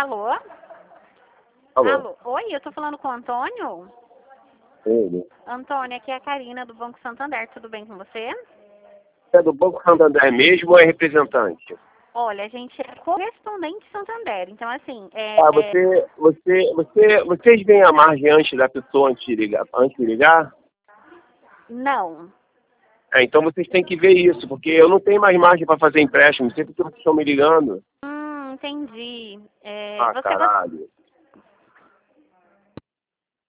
Alô? Alô? Alô? Oi, eu tô falando com o Antônio? Ele. Antônio, aqui é a Karina do Banco Santander, tudo bem com você? É do Banco Santander mesmo ou é representante? Olha, a gente é correspondente Santander, então assim, Vocês veem a margem antes da pessoa antes de ligar? não. Então vocês têm que ver isso, porque eu não tenho mais margem para fazer empréstimo, sempre que vocês estão me ligando. Entendi. Ah, caralho.